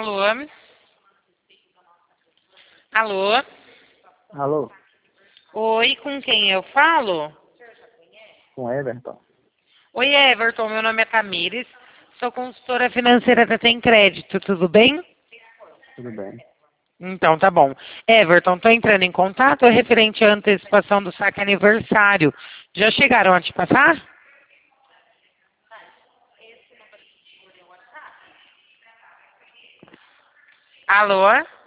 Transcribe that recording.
Alô? Alô? Alô, Oi, com quem eu falo? com Everton. Oi, Everton, meu nome é Tamires, sou consultora financeira da Tem Crédito, tudo bem? Tudo bem? Então, tá bom. Everton, tô entrando em contato, é referente à antecipação do saque aniversário. Já chegaram a te passar? Alô?